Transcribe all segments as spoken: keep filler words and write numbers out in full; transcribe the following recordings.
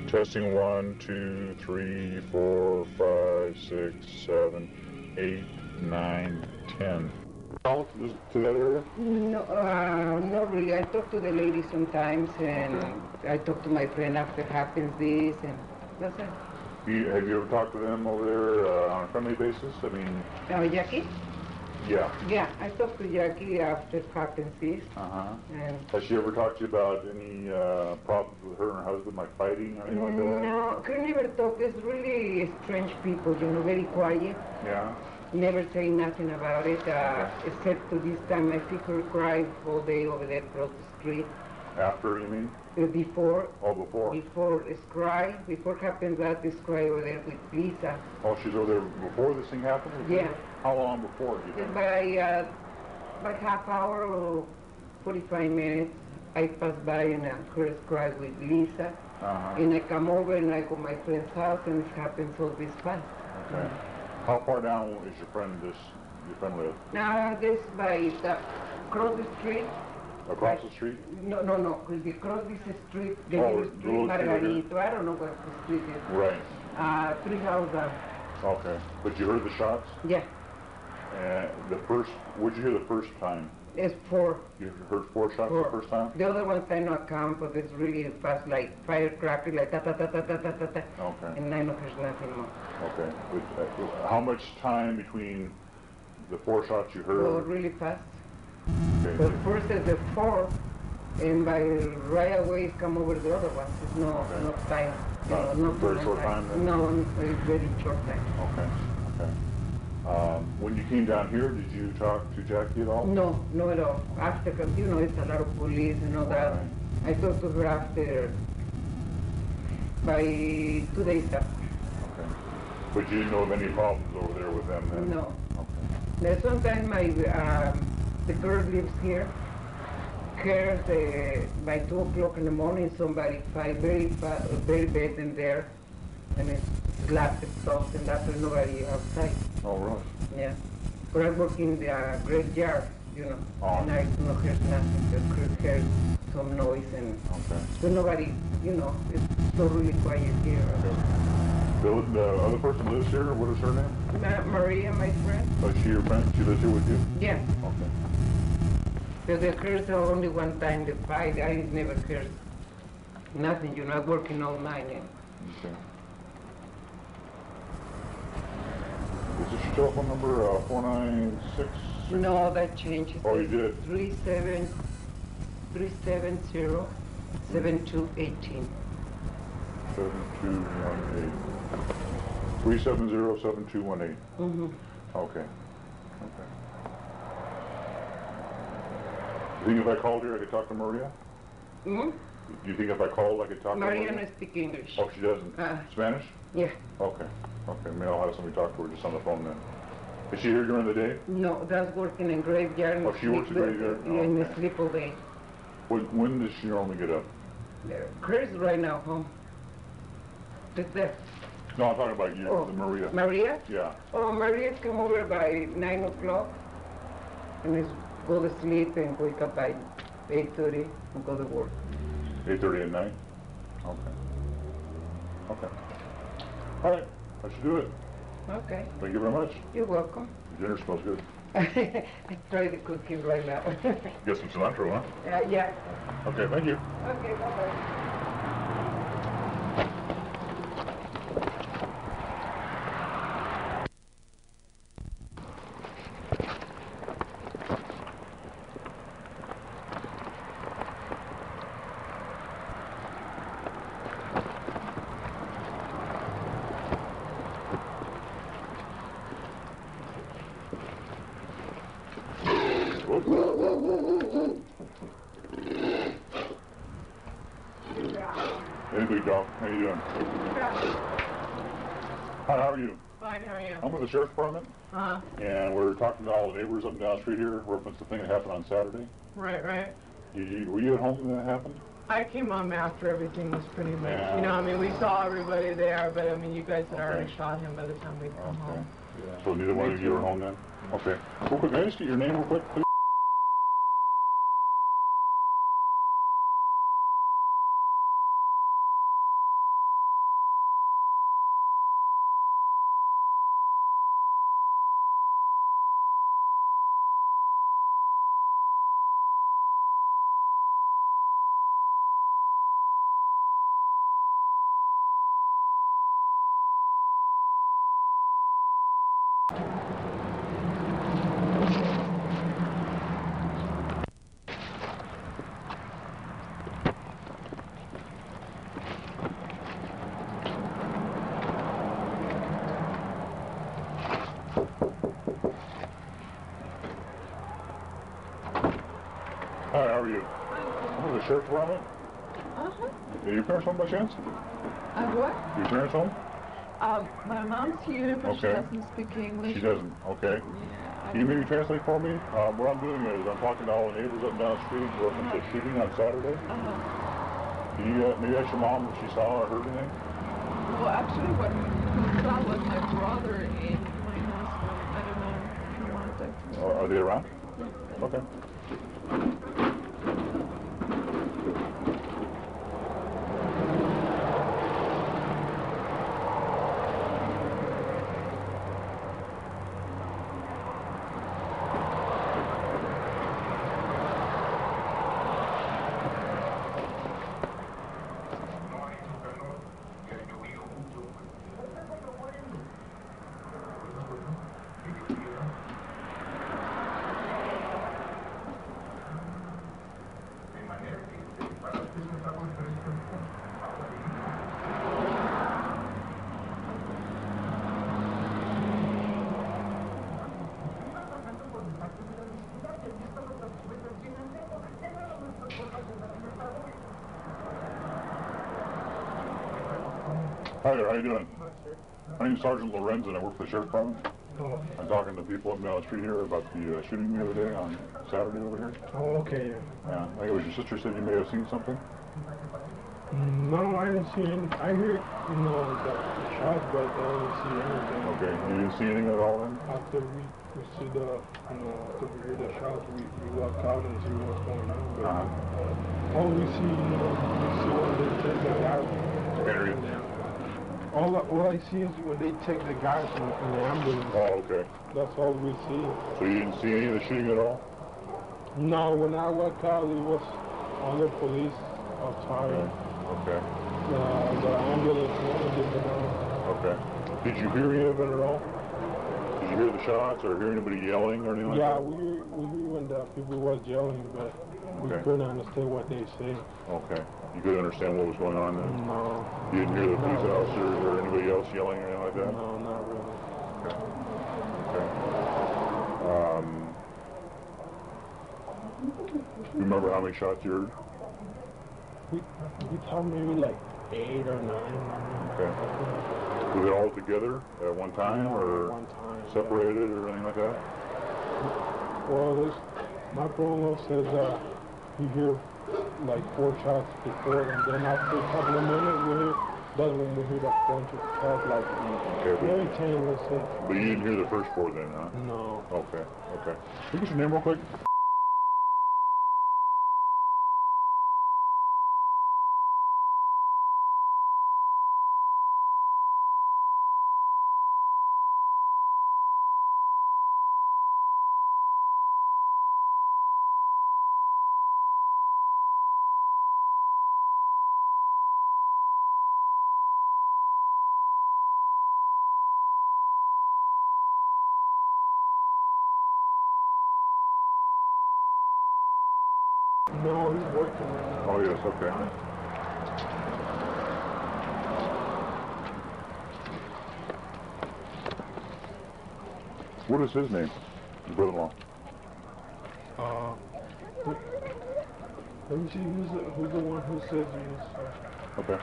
Testing one, two, three, four, five, six, seven, eight, nine, ten. Call to, to that area? No, uh, not really. I talk to the lady sometimes, and okay. I talk to my friend after happens this, and that's it. You, have you ever talked to them over there uh, on a friendly basis? I mean... Uh, Jackie? Yeah. Yeah, I talked to Jackie after happens this. Uh-huh. And has she ever talked to you about any uh, problems with her and her husband, like fighting or anything like that? No, could never talk. It's really strange people, you know, very quiet. Yeah. Never say nothing about it, uh, okay. Except to this time I see her cry all day over there across the street. After, you mean? Uh, before. Oh, before? Before it's cry. Before happens that, it's cry over there with Lisa. Oh, she's over there before this thing happened? Yeah. How long before, do you think? By, uh, by half hour or forty-five minutes, I pass by and I heard cry with Lisa. Uh-huh. And I come over and I go to my friend's house and it happens all this fast. Okay. Mm-hmm. How far down is your friend this your friend live? Now this by the, across the street. Across the street? No, no, no. Across this street, the oh, little street, Margarito. I don't know what the street is. Right. Uh, three houses down. Okay. But you heard the shots? Yeah. And the first, what'd you hear the first time? It's four. You heard four shots four. the first time? The other ones I not count, but it's really fast, like firecracker, like ta ta ta ta ta ta ta ta. Okay. And I don't hear nothing more. Okay. But, uh, how much time between the four shots you heard? Oh, really fast. Okay. But first is the four, and by right away come over the other ones. It's no, okay. no time. No, no, very short time. time no, it's very short time. Okay. Okay. Um, when you came down here, did you talk to Jackie at all? No, no at all. After, because you know, it's a lot of police and all that. Right. I talked to her after, by two days after. Okay. But you didn't know of any problems over there with them then? No. Okay. Now, sometimes my, um, the girl lives here, hears uh, by two o'clock in the morning somebody fight very, very bad in there, and it slapped and stuff, and after nobody outside. Oh, really? Yeah. But I work in the uh, graveyard, you know, oh. and I don't hear nothing, just hear some noise, and okay. so nobody, you know, it's so really quiet here. Okay. The, the other person lives here, what is her name? Ma Maria, my friend. Oh, is she your friend? She lives here with you? Yeah. Okay. But the heard only one time the fight, I never heard nothing, you know, I'm working all night. And okay. Is this your telephone number, uh, four nine six? No, that changed. Oh, you did? three seven seven zero seven two one eight. seven two one eight. three seven zero seven two one eight. Mm-hmm. Okay. Okay. Do you think if I called here, I could talk to Maria? Mm-hmm. Do you think if I called, I could talk Maria to Maria? Maria doesn't speak English. Oh, she doesn't? Uh, Spanish? Yeah. Okay. Okay, maybe I'll have somebody talk to her just on the phone then. Is she here during the day? No, that's working in graveyard. Oh, she works in graveyard? Yeah, oh, in okay. the sleep all day. When, when does she normally get up? Chris right now home. Just there. No, I'm talking about you, oh, Maria. Maria? Yeah. Oh, Maria come over by nine o'clock and is go to sleep and wake up by eight thirty and go to work. eight thirty at night? Okay. Okay. All right. I should do it. Okay. Thank you very much. You're welcome. Dinner smells good. I try the cooking right now. Get some cilantro, huh? Uh, yeah. Okay, thank you. Okay, bye-bye. Hey, big dog. How you doing? Hi, how are you? Fine, how are you? I'm with the Sheriff's Department. Uh-huh. And we're talking to all the neighbors up and down the street here, reference the thing that happened on Saturday. Right, right. You, you, were you at home when that happened? I came home after everything was pretty much, Yeah. you know, I mean, we saw everybody there, but I mean, you guys had Okay. already shot him by the time we'd come Okay. home. Yeah. So neither one of you were home then? Okay. Real quick, can I just get your name real quick, please? Hi, how are you? Oh, the sheriff's department? Uh-huh. Are your parents home by chance? Uh, what? Your parents home? Um, my mom's here, but she Okay. doesn't speak English. She doesn't. Okay. Yeah. Can you maybe translate for me? Um, what I'm doing is I'm talking to all the neighbors up and down the street in reference to shooting on Saturday. Uh-huh. Can you uh, maybe ask your mom if she saw or heard anything? Well, actually, what we saw was my brother and my husband. I don't know. I don't want to. Are, are they around? Okay. Hi there, how you doing? My name's Sergeant Lorenz and I work for the Sheriff's Department. Oh, I'm talking to people up and down the street here about the uh, shooting the other day on Saturday over here. oh, okay. Yeah, I think it was your sister said you may have seen something. No, I didn't see any. I heard, you know, the shots, but I didn't see anything. Okay, you didn't see anything at all then? After we, we see the, you know, after we hear the shots, we, we walk out and see what's going on. But Uh-huh. all we see, you know, we see when they take the guy. Area. All, I- all I see is when they take the guys in, in the ambulance. Oh, okay. That's all we see. So you didn't see any of the shooting at all? No, when I walked out, it was other police outside. Okay. Uh, the ambulance wanted to go. Okay. Did you hear any of it at all? Did you hear the shots or hear anybody yelling or anything like Yeah, that? we we hear when the people was yelling, but we Okay. couldn't understand what they say. Okay. You couldn't understand what was going on then? No, You didn't hear the police No. officers or anybody else yelling or anything like that? no, not really. Okay. Um, you remember how many shots you heard? We we thought maybe like eight or nine. Okay. Was it all together at one time No, or one time. separated or anything like that? Well, this my brother says uh he hear like four shots before, and then after a couple of minutes we hear that's when we hear a bunch of shots like Okay, but, very tame. Let's say. but you didn't hear the first four then, huh? No. Okay, okay. Can you get your name real quick? No, he's working right now. Oh, yes, okay. What is his name? Your brother-in-law. Uh, let me see who's the, who's the one who says he is. Uh, Okay.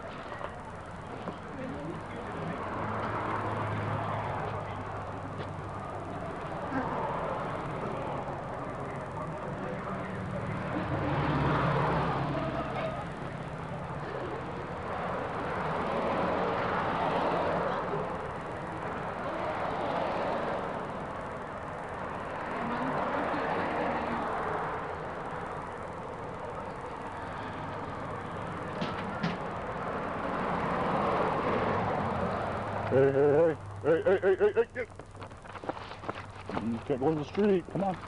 Hey, hey, hey, hey, hey, hey, hey, hey, get. You can't go in the street, come on.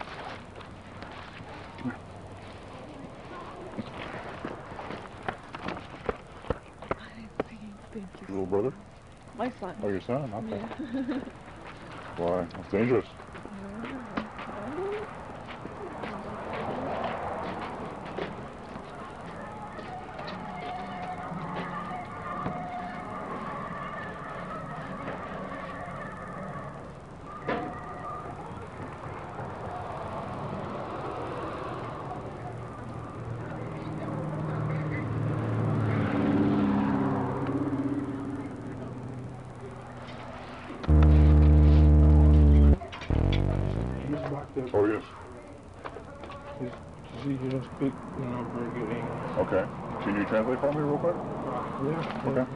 Thank you. Your little brother? My son. Oh, your son, okay. Yeah. Why? It's dangerous. Oh, yes. He's, he doesn't speak, you know, very good English. Okay. Can you translate for me real quick? Yeah. Okay.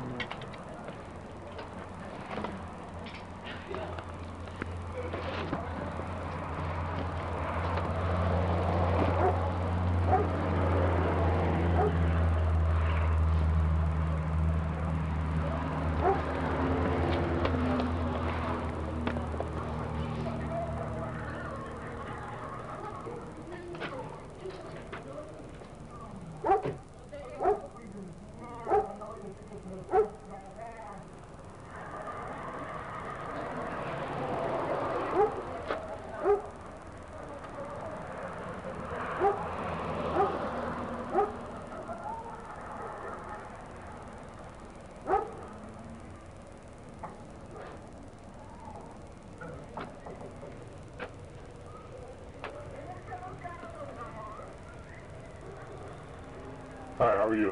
Hi, how are you?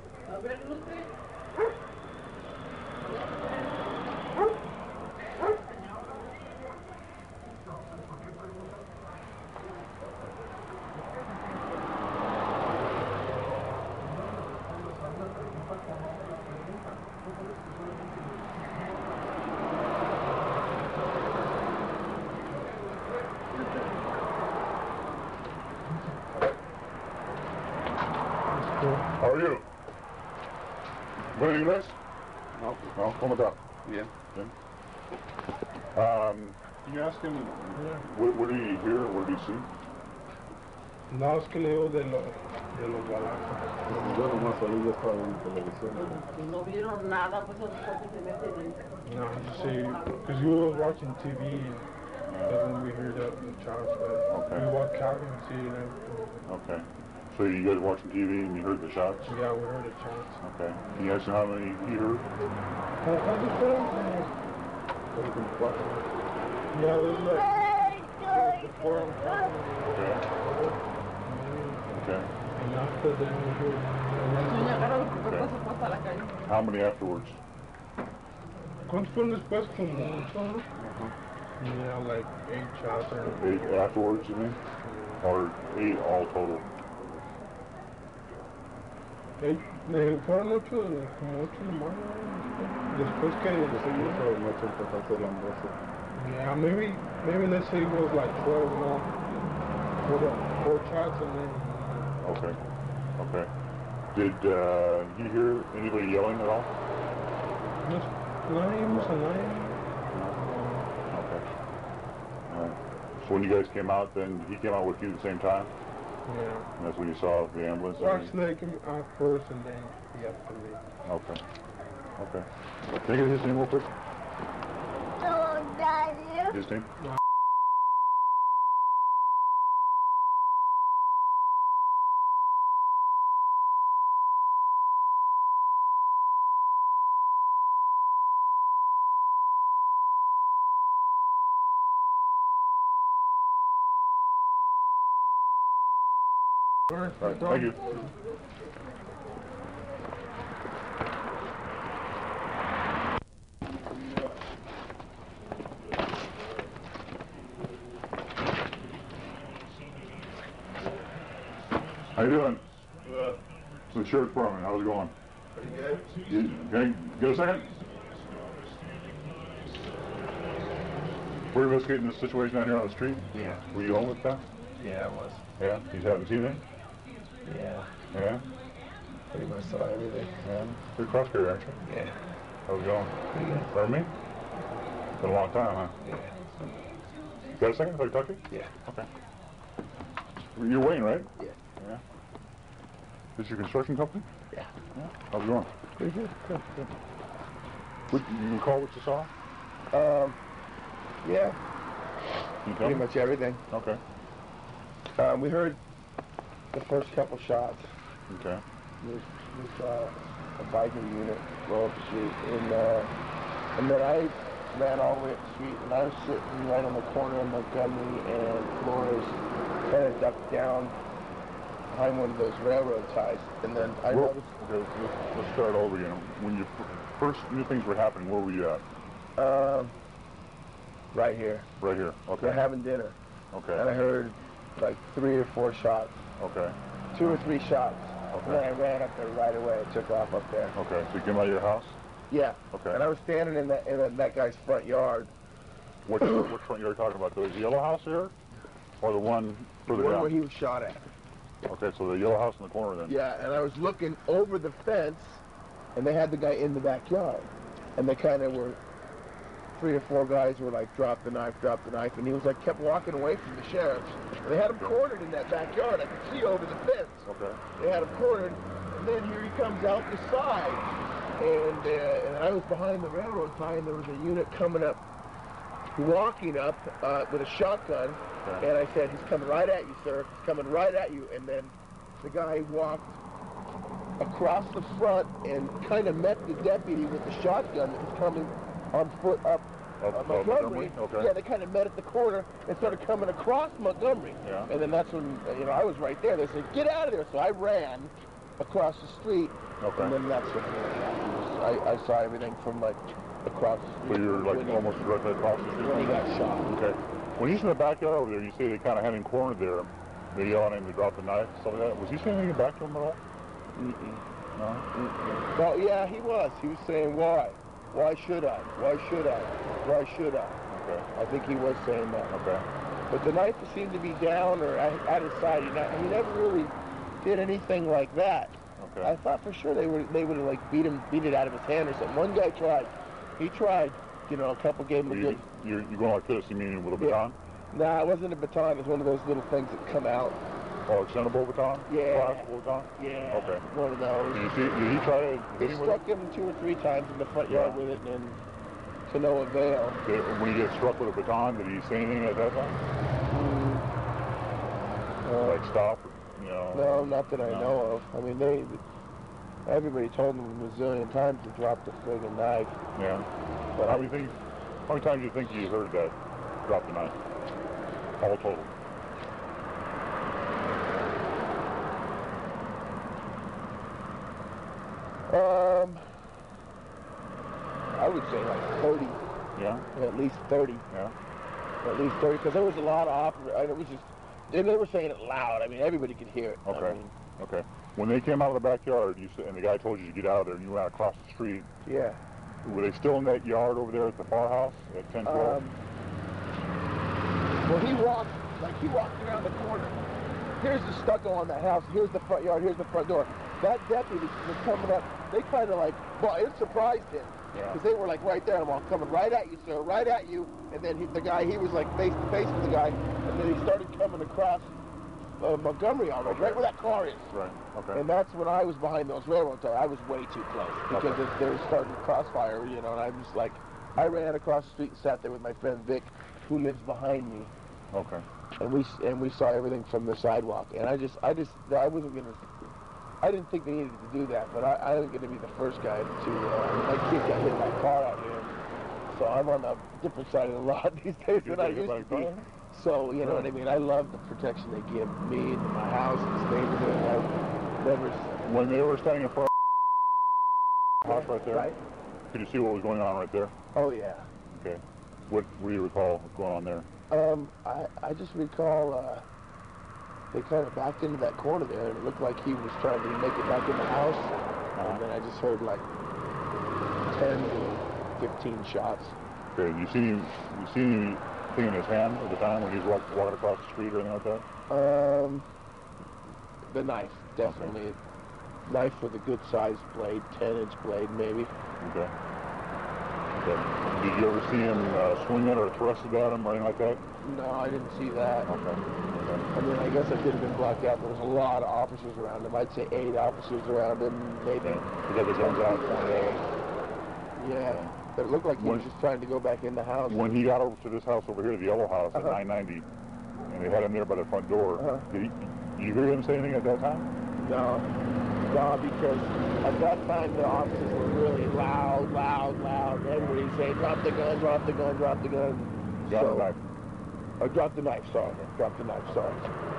How are you? ¿Buen inglés? No. No, ¿cómo está? Bien. Bien. Um, can you ask him, what, what did he hear, what did he see? No, es que leo de los de los balazos. Yo nomás salí, yo estaba en televisión. No vieron nada, pues a nosotros se meten en... No, you see, because you were watching T V and that's when we heard that the shots. But Okay. we walked out and see it and everything. Okay. So you guys watching T V and you heard the shots? Yeah, we heard the shots. Okay. Can you ask him how many he heard? Uh, ¿Cuántos fueron? Yeah, there's like the four on top. Okay. Okay. And after that, we heard Doña Carol, ¿por qué se fue hasta la calle? How many afterwards? ¿Cuántos fueron después? Como ocho. Yeah, like eight shots or Eight afterwards, you mean? Or eight all total? eight. Eh, fueron ocho, como ocho nomás. Después que Eso no se empezó a hacer la voz. yeah, maybe maybe let's say it was like twelve, no, four, four shots and then. Okay. Okay. Did uh, you hear anybody yelling at all? Just nine, was a nine. Okay. All right. So when you guys came out, then he came out with you at the same time? Yeah. And that's when you saw the ambulance? Well, and he- actually, I came out first and then he after me. Okay. Okay. Can I get his name real quick? His name? All right. All right. Thank you. How you doing? Good. It's the sheriff's department. How's it going? Pretty good. You, can I get a second? We're investigating this situation down here on the street. Yeah. Were you home with that? Yeah, I was. Yeah. You haven't seen anything? Yeah. Yeah. Pretty much saw everything. Yeah. You're a cross carrier, aren't you? Yeah. How's it going? Pretty good. Pardon me? Been a long time, huh? Yeah. Got a second if I can talk to you? Yeah. Okay. You're Wayne, right? Yeah. Yeah. This your construction company? Yeah. Yeah. How's it going? Pretty good. Good, good. What, you recall what you saw? Um, Yeah, Can you tell pretty me? much everything. Okay. Um, we heard the first couple shots. Okay. We, we saw a biker unit blow up the street, and uh, and then I ran all the way up the street, and I was sitting right on the corner of Montgomery and Flores, kind of ducked down behind one of those railroad ties, and then I Well, noticed. okay, let's, let's start over again. When you first knew things were happening, where were you at? Um, right here. Right here. Okay. We're having dinner, Okay. and I heard like three or four shots, Okay. two or three shots. Okay. And then I ran up there right away. I took off up there. Okay. So you came out of your house? Yeah. Okay. And I was standing in that in that guy's front yard. Which, which front yard are you talking about? The yellow house here? Or the one further One down? where he was shot at. Okay, so the yellow house in the corner then? Yeah, and I was looking over the fence, and they had the guy in the backyard. And they kind of were, three or four guys were like, drop the knife, drop the knife. And he was like, kept walking away from the sheriffs. And they had him cornered in that backyard. I could see over the fence. Okay. They had him cornered. And then here he comes out the side. And, uh, and I was behind the railroad tie, and there was a unit coming up, walking up uh, with a shotgun. Okay. And I said, he's coming right at you, sir. He's coming right at you. And then the guy walked across the front and kind of met the deputy with the shotgun that was coming on foot up Up- uh, up Montgomery. Montgomery? Okay. Yeah, they kind of met at the corner and started coming across Montgomery. Yeah. And then that's when, uh, you know, I was right there. They said, get out of there. So I ran across the street. Okay. And then that's when really happened. I, I saw everything from like across the So street. you're like when he- almost directly across the street? when he got shot. Okay. When he's in the backyard over there, you say they kind of had him cornered there. They yell at him to drop the knife, stuff like that. Was he saying anything back to him at all? Mm-mm. No? Mm-mm. Well, yeah, he was. He was saying, why? Why should I? Why should I? Why should I? Okay. I think he was saying that. Okay. But the knife seemed to be down or at at his side. He, not, he never really did anything like that. Okay. I thought for sure they would they would have like beat him beat it out of his hand or something. One guy tried. He tried. You know, a couple gave him a you, good. you're, you're going like this, you mean with a Yeah. baton? Nah, it wasn't a baton. It was one of those little things that come out. Oh, extendable baton? Yeah. Collapsible baton? Yeah. Okay. One of those. Did you see, did he try to They hit him with struck it? him two or three times in the front yard Yeah. with it, and to no avail. Did, when he gets struck with a baton, did he say anything at that time? Uh, Like stop, you know? no, not that I No. know of. I mean, they, everybody told him a zillion times to drop the friggin' knife. Yeah. But How I, many think, how many times do you think you heard that drop the knife? All total. um, I would say like thirty, Yeah? at least thirty, Yeah? at least thirty, because there was a lot of oper- I- It was just, and they were saying it loud. I mean, everybody could hear it. I Okay. mean, Okay. When they came out of the backyard, you said, and the guy told you to get out of there, and you ran across the street, yeah. were they still in that yard over there at the far house at ten twelve? Um, well, he walked, like he walked around the corner. Here's the stucco on the house. Here's the front yard. Here's the front door. That deputy was coming up. They kind of like, well, it surprised him. Yeah. Because they were like right there. I'm all coming right at you, sir, right at you. And then he, the guy, he was like face to face with the guy. And then he started coming across uh, Montgomery already, Okay. right where that car is. Right. Okay. And that's when I was behind those railroad ties. I was way too close because Okay. they they were starting to crossfire, you know, and I was like, I ran across the street and sat there with my friend Vic, who lives behind me, Okay. and we and we saw everything from the sidewalk. And I just, I just, I wasn't gonna, I didn't think they needed to do that, but I, I wasn't gonna be the first guy to. Uh, my kid got hit by a car out here, so I'm on the different side of the law these days You than I got hit used by to a be. car? So, you know what I mean? I love the protection they give me and my house and this neighborhood. I've never, When they were standing in front of the house right there, right? could you see what was going on right there? Oh yeah. Okay. What, what do you recall going on there? Um, I, I just recall uh, they kind of backed into that corner there, and it looked like he was trying to make it back in the house. Uh-huh. And then I just heard like ten to fifteen shots. Okay. You see, you see anything in his hand at the time when he was walk, walking across the street or anything like that? Um, the knife, definitely. Knife with a good sized blade, ten inch blade maybe. Okay. Okay. Did you ever see him uh, swing it or thrust it at him or anything like that? No, I didn't see that. Okay. Okay. I mean, I guess I could have been blocked out. There was a lot of officers around him. I'd say eight officers around him, maybe. Okay. He got his guns out, pointed at him. Yeah. But it looked like he When- was just trying to go back in the house. When he got over to this house over here, the yellow house at Uh-huh. nine ninety, and they had him there by the front door, Uh-huh. did, he, did you hear him say anything at that time? No, no, because at that time the officers were really loud, loud, loud. Everybody saying, drop the gun, drop the gun, drop the gun. Got so, a knife. Oh, drop the knife, sorry. Drop the knife, sorry.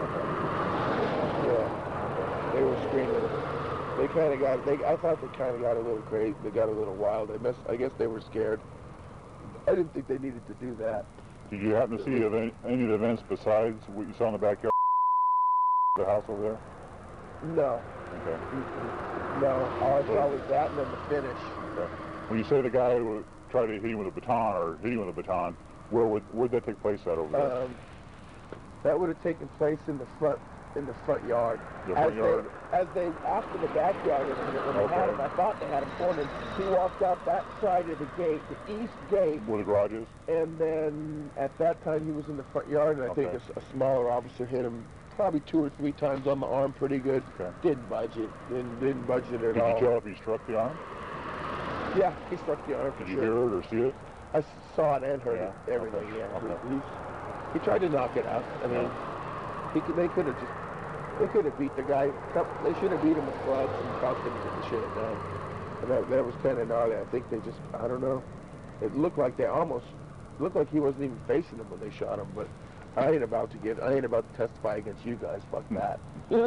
Yeah, they were screaming. They kind of got, they, I thought they kind of got a little crazy. They got a little wild. I, mess, I guess they were scared. I didn't think they needed to do that. Did you happen to see any, any of the events besides what you saw in the backyard of the house over there? No, Okay. no. All I saw was that and then the finish. Okay. When you say the guy would try to hit you with a baton or hit you with a baton, where would where'd that take place at over there? Um, that would have taken place in the front, in the front yard. The as front yard? They, as they, after the backyard incident, when they had Okay. him, I thought they had him cornered. He walked out that side of the gate, the east gate, Where the garage is? and then at that time he was in the front yard, and I think Okay. a, s- a smaller officer hit him probably two or three times on the arm, pretty good. Okay. Didn't budge it, didn't, didn't budge it at Did all. you tell if he struck the arm? Yeah, he struck the arm for Did you sure. hear it or see it? I s- saw it and heard Yeah, it, everything, okay, yeah. okay. He's, he tried to knock it out. I mean, he could, they could have just, they could have beat the guy. couple- They should have beat him with clubs and cost him to get the shit done. And that, that was kind of gnarly. I think they just, I don't know. It looked like they almost, looked like he wasn't even facing them when they shot him, but I ain't about to get, I ain't about to testify against you guys. Fuck that.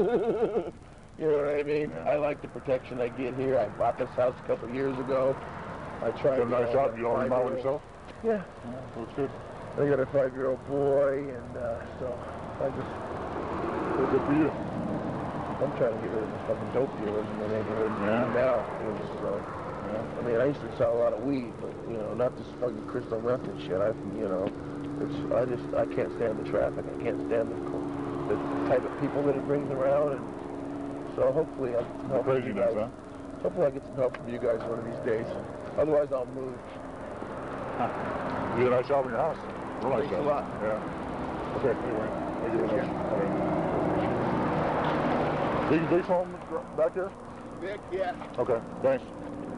You know what I mean? Yeah. I like the protection I get here. I bought this house a couple years ago. I tried Got a nice to shot. You don't remodel yourself? Yeah. Yeah, looks good. I got a five-year-old boy, and uh, so I just, Well, good for you. I'm trying to get rid of the fucking dope dealers in the neighborhood Yeah. now. It was, uh, Yeah. I mean, I used to sell a lot of weed, but, you know, not this fucking crystal meth and shit. I, you know, it's, I just, I can't stand the traffic. I can't stand the, the type of people that it brings around, and so hopefully I get some help from you Craziness, guys. huh? Hopefully I get some help from you guys one of these days. Otherwise, I'll move. You did a nice job in your house. Real nice Thanks a job. lot. Yeah. Okay, anyway. Thank you very much. Okay. Big, big home back there? Vic, yeah. Okay, thanks.